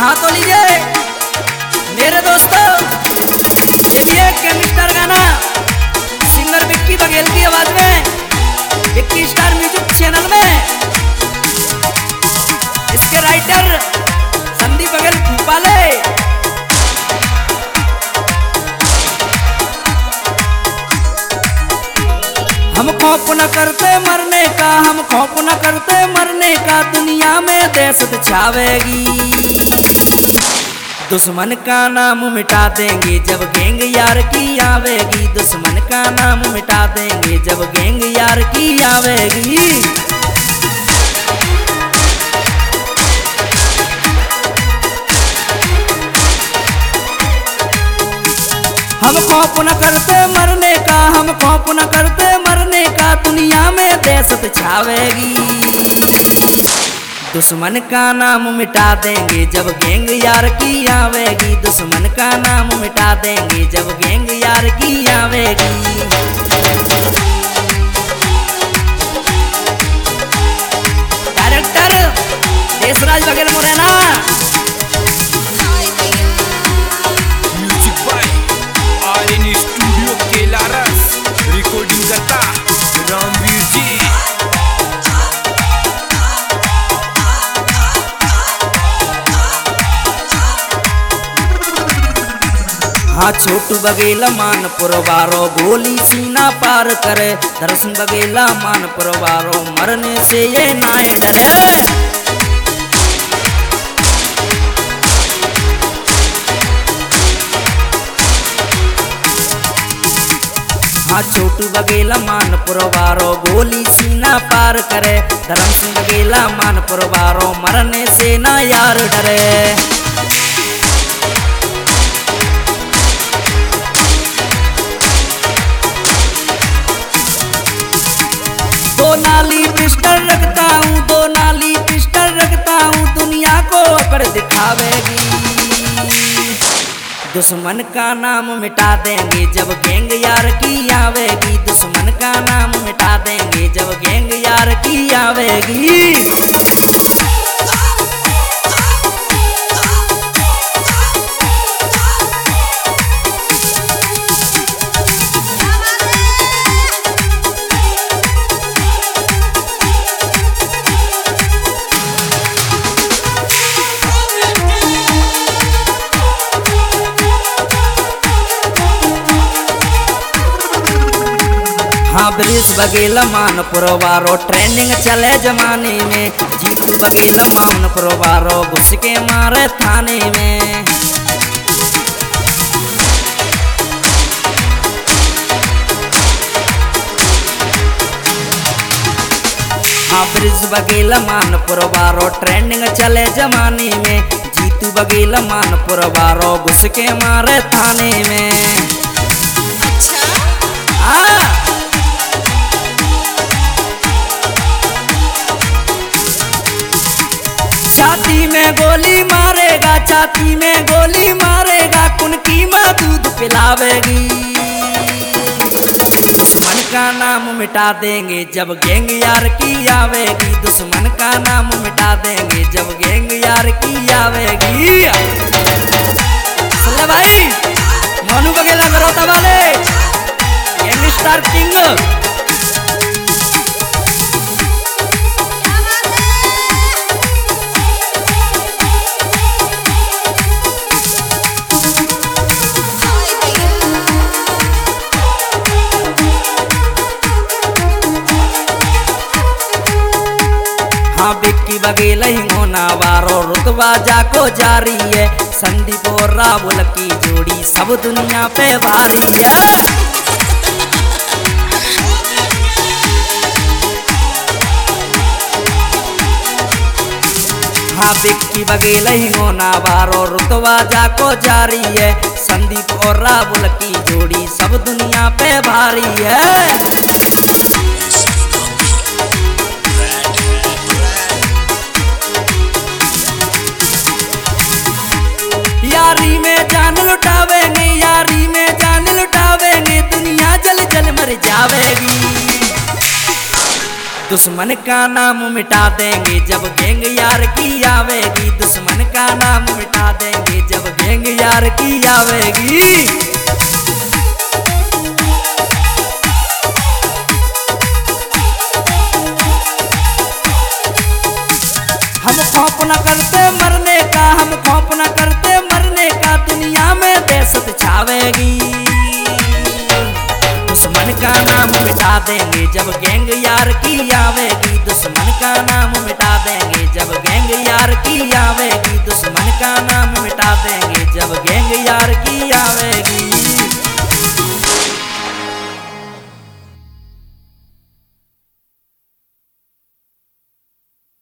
हाँ तो लीजिए मेरे दोस्तों, ये भी एक गैंगस्टर गाना सिंगर विक्की बघेल की आवाज में, विक्की स्टार म्यूजिक चैनल में। इसके राइटर संदीप बघेल भूपाले। हम खौफ न करते मरने का, हम खौफ न करते मरने का, दुनिया में दहशत छावेगी। दुश्मन का नाम मिटा देंगे जब गैंग यार की आवेगी, दुश्मन का नाम मिटा देंगे जब गैंग यार की आवेगी। हम खौफ न करते मरने का, हम खौफ न करते मरने का, दुनिया में दहशत छावेगी। दुश्मन का नाम मिटा देंगे जब गैंग यार की आवेगी, दुश्मन का नाम मिटा देंगे जब गैंग यार की आवेगी। Director Deshraj Baghel Morena. Music by RN studio Kelaras, recording करता रामवीर जी। हाँ छोटू बघेला मानपुर वारो, गोली सीना पार करे, दर्शन बघेला मानपुर वारो, मरने से ये नाय डरे। हाँ छोटू बघेला मानपुर वारो, गोली सीना पार करे, दर्शन बघेला मानपुर वारो, मरने से ना यार डरे। दो नाली पिस्टल रखता हूँ, दो नाली पिस्टल रखता हूँ, दुनिया को अकड़ दिखावेगी। दुश्मन का नाम मिटा देंगे जब गैंग यार की आवेगी, दुश्मन का नाम मिटा देंगे जब गैंग यार की आवेगी। हाँ ब्रिज बघेला मानपुर वारो, ट्रेंडिंग चले जमाने में, जीतू बघेला मानपुर वारो, घुस के मारे थाने में। हाँ ब्रिज बघेला मानपुर वारो, ट्रेंडिंग चले जमाने में, जीतू बघेला मानपुर वारो, घुस के मारे थाने में। छाती में गोली मारेगा, छाती में गोली मारेगा, कुनकी माँ दूध पिलावेगी। दुश्मन का नाम मिटा देंगे जब गैंग यार की आवेगी, दुश्मन का नाम मिटा देंगे जब गैंग यार की आवेगी। सुन भाई मोनू बघेला गरोता वाले गैंगस्टर किंग। हाँ विक्की बघेल हिंगोना वारो, रुतबा जाको जारी है, संदीप और राहुल की जोड़ी सब दुनिया पे भारी है। हाँ विक्की बघेल हिंगोना वारो, रुतबा जाको जारी है, संदीप और राहुल की जोड़ी सब दुनिया पे भारी है। यारी में जान लुटावेंगे, यारी में जान लुटावेंगे, दुनिया जल जल मर जावेगी। दुश्मन का नाम मिटा देंगे जब गैंग यार की आवेगी। दुश्मन का नाम मिटा देंगे जब गैंग यार की आवेगी। हम खौफ न करते मरने का, हम खौफ न करते मरने का, दुनिया में दहशत छावेगी। दुश्मन का नाम मिटा देंगे जब गैंग यार की आवेगी। दुश्मन का नाम मिटा देंगे जब गैंग यार की आवेगी। दुश्मन